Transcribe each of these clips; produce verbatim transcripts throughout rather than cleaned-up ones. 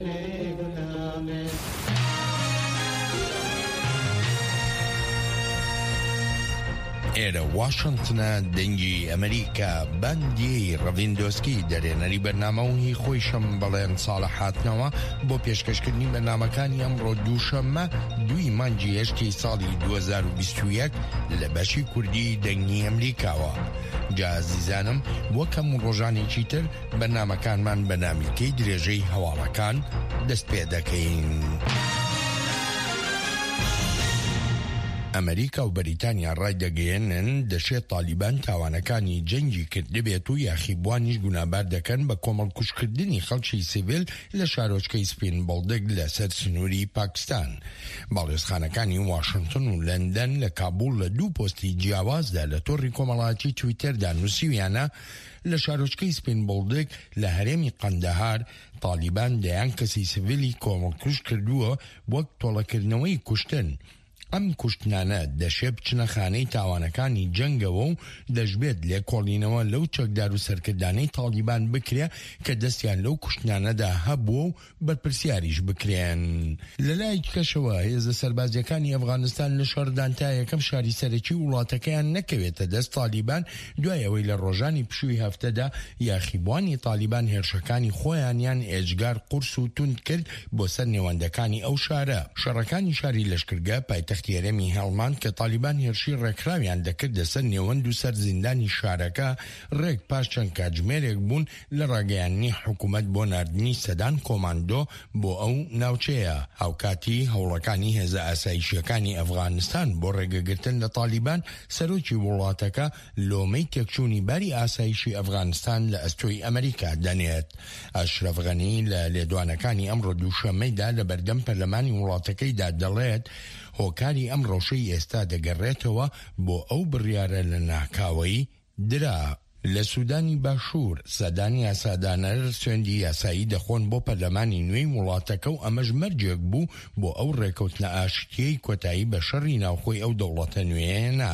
ئێرە واشنتنە دەنگی ئەمریکا باندی ڕڤیندۆسکی دەرێنەری بەرنامە و هی خۆیشم بەڵێن ساڵە هاتنەوە بۆ پێشکەشکردنی بەرنامەکانی ئەمڕۆ دووشەممە دوی مانگی هەشتی ساڵی دوو هەزار و بیست و یەک لە بەشی کوردی دەنگی ئەمریکاوە. جا عزیزانم وەکەم ڕۆژانێکی تر بەرنامەکانمان بە نامیکەی درێژەی هەواڵەکان دەست پێ دەکەین. ئەمریکا و بەریتانیا ڕای دەگەیەنن دەشێت تالیبان تاوانەکانی جەنگی کردبێت و یاخیبوانیش گونابار دەکەن بە کۆمەڵکوشکردنی خەڵکی سیڤیل لە شارۆچکەی سپین بڵدک لەسەر سنووری پاکستان. باڵێزخانەکانی واشنتن و لەندەن لە کابوڵ لە دوو پۆستی جیاوازدا لە تۆڕی کۆمەڵایەتی تویتەردا نووسیویانە لە شارۆچکەی سپین بڵدک لە هەرێمی قەندەهار تالیبان دەیان کەسی سیڤیلی کۆمەڵکوش کردووە وەک تۆڵەکردنەوەی کوشتن. ئەم کوشتنانە دەشێت بچنە خانەی تاوانەکانی جەنگەوە و دەشبێت لێکۆڵینەوە لەو چەکدار و سەرکردانەی تالیبان بکرێ کە دەستیان لەو کوشتنانەدا هەبووە و بەرپرسیاریش بکرێن. لە لای کەشەوە هێزە سەربازیەکانی ئەفغانستان لە شەڕدان تا یەکەم شاری سەرەکی وڵاتەکەیان نەکەوێتە دەست تالیبان دوای ئەوەی لە ڕۆژانی پشووی هەفتەدا یاخیبوانی تالیبان هێرشەکانی خۆیانیان ئێجگار قورس و توند کرد بۆ سەر نێوەندەکانی ئەو شارە. شەڕەکانی شاری لەشکرگە پایتەخت یەرەمی هەڵمان کە تالیبان هێرشی ڕێکخراویان دەکرد لەسەر نێوەند و سەر زیندانی شارەکە ڕێک پاش چەند کاتژمێرێک بوون لە ڕاگەیاندنی حکوومەت بۆ ناردنی سەدان کۆماندۆ بۆ ئەو ناوچەیە. هاوکاتی هەوڵەکانی هێزە ئاسایشیەکانی ئەفغانستان بۆ ڕێگەگرتن لە تالیبان سەرۆکی وڵاتەکە لۆمەی تێکچوونی باری ئاسایشی ئەفغانستان لە ئەستۆی ئەمریکا دەنێت. ئەشرەف غەنی لە لێدوانەکانی ئەمڕۆ دووشەممەیدا لە بەردەم پەرلەمانی وڵاتەکەیدا دەڵێت هۆکاری ئەم ڕۆژەی ئێستا دەگەڕێتەوە بۆ ئەو بڕیارە لە ناکاوەی درا. لە سوودانی باشوور سەدانی یاسادانەر سوێندی یاسایی دەخۆن بۆ پەرلەمانی نوێی وڵاتەکە و ئەمەش مەرجێک بوو بۆ ئەو ڕێکەوتنە ئاشتیەی کۆتایی بە شەڕی ناوخۆی ئەو دەوڵەتە نوێیەنا.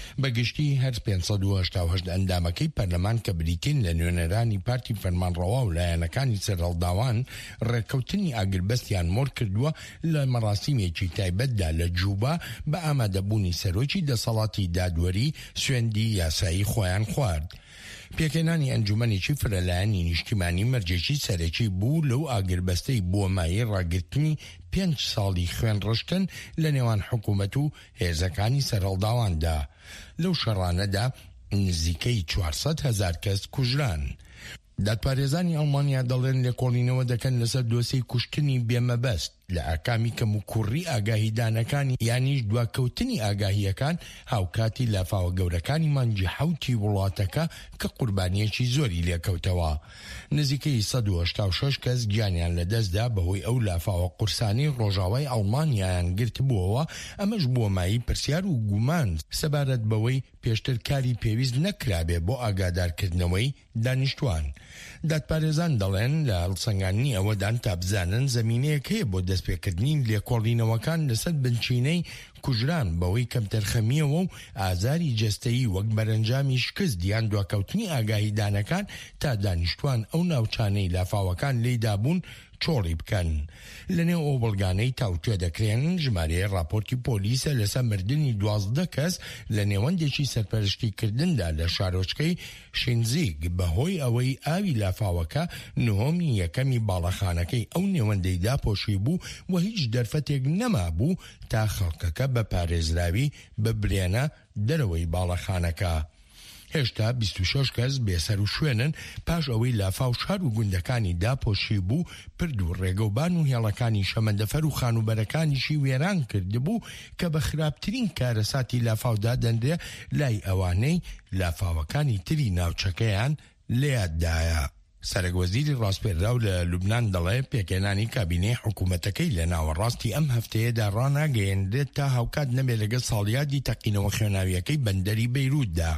بەگشتی هەر پێنجسەد و هەشتا و هەشت ئەندامەکەی پەرلەمان کە بریتین لە نوێنەرانی پارتی فەرمانڕەوا و لایەنەکانی سەرهەڵداوان ڕێکەوتنی ئاگربەستیان مۆر کردووە لە مەراسیمێکی تایبەتدا لە جووبا بە ئامادەبوونی سەرۆکی دەسەڵاتی دادوەری سوێندی یاسایی خۆیان خوارد. پێکێنانی ئەنجومەنێکی فرەلایەنی نیشتیمانی مەرجێکی سەرەکی بوو لەو ئاگربەستەی بۆ مایە ڕاگرتنی پێنج ساڵی خوێن ڕشتن لە نێوان حکوومەت و هێزەکانی سەرهەڵداواندا. لەو شەڕانەدا نزیکەی چوارسەد هەزار کەس کوژران. دادپارێزانی ئەڵمانیا دەڵێن لێکۆڵینەوە دەکەن لەسەر دۆسەی کوشتنی بێمەبەست لە ئاکامی کەم و کوڕی ئاگاهیدانەکانی یانیش دواکەوتنی ئاگاهیەکان هاوکاتی لافاوە گەورەکانی مانگی حوتی وڵاتەکە کە قوربانیەکی زۆری لێکەوتەوە. نزیکەی سەد و هەشتا و شەش کەس گیانیان لەدەستدا بەهۆی ئەو لافاوە قورسانی ڕۆژاوای ئەڵمانیایان گرت بووەوە. ئەمەش بووە مایی پرسیار و گومان سەبارەت بەوەی پێشتر کاری پێویست نەکرابێ بۆ ئاگادارکردنەوەی دانیشتوان. دادپارێزان دەڵێن لە هەڵسەنگاندنی ئەوەدان تا بزانن زەمینەیەک هەیە بۆ دەستپێکردنی لێکۆڵینەوەکان لەسەر بنچینەی کوژران بەوەی کەم تەرخەمیەوە و ئازاری جەستەیی وەک بەرەنجامی شکست دیان دواکەوتنی ئاگاهیدانەکان تا دانیشتوان ئەو ناوچانەی لافاوەکان لێدابوون چۆڵی بکەن. لەنێو ئەو بەڵگانەی تاوتوێ دەکرێن ژمارەیە راپۆرتی پۆلیسە لەسەر مردنی دوازدە کەس لە نێوەندێکی سەرپەرشتیکردندا لە شارۆچکەی شینزیگ بەهۆی ئەوەی ئاوی لافاوەکە نهۆمی یەکەمی باڵەخانەکەی ئەو نێوەندەی داپۆشی بوو و هیچ دەرفەتێک نەما بوو تا خەڵکەکە بە پارێزراوی ببرێنە دەرەوەی باڵەخانەکە. هێشتا بیست و شەش کەس بێسەر و شوێنن پاش ئەوەی لافاو شار و گوندەکانی داپۆشی بوو پرد و ڕێگەوبان و هێڵەکانی شەمەندەفەر و خانوبەرەکانیشی وێران کردبوو کە بە خراپترین کارەساتی لافاودا دەندرێ لای ئەوانەی لافاوەکانی تری ناوچەکەیان لێیاددایە. سەرۆکوەزیری ڕاستپێراو لە لوبنان دەڵێ پێکێنانی کابینەی حکوومەتەکەی لە ناوەڕاستی ئەم هەفتەیەدا ڕاناگەیەندرێت تا هاوکات نەبێت لەگەڵ ساڵیادی تەقینەوە خوێناویەکەی بەندەری بەیروتدا.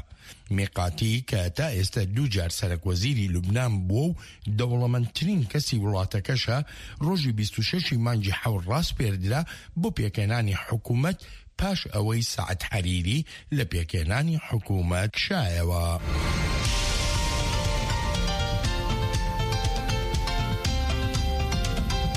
میقاتی کە تا ئێستا دوو جار سەرۆکوەزیری لوبنان بووە و دەوڵەمەندترین کەسی وڵاتەکەشە ڕۆژی بیست و شەشی مانگی حەوت ڕاستپێردرا بۆ پێکێنانی حکوومەت پاش ئەوەی سەعەد حەریری لە پێکێنانی حکوومەت شایەوە.